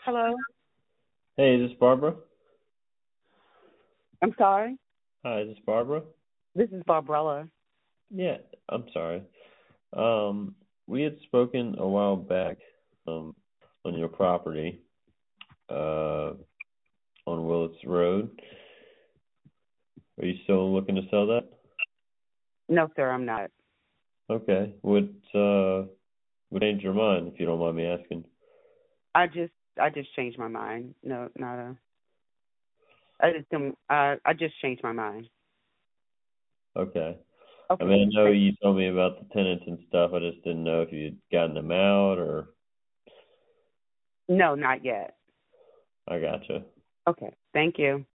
Hello? Hey, is this Barbara? I'm sorry? Hi, is this Barbara? This is Barbarella. Yeah, I'm sorry. We had spoken a while back, on your property, uh, on Willits Road. Are you still looking to sell that? No, sir, I'm not. Okay. What changed your mind, if you don't mind me asking? I just changed my mind. No, not a. I just changed my mind. Okay. I Okay. mean, I know you told me about the tenants and stuff. I just didn't know if you'd gotten them out or No, not yet. I gotcha. Okay. Thank you.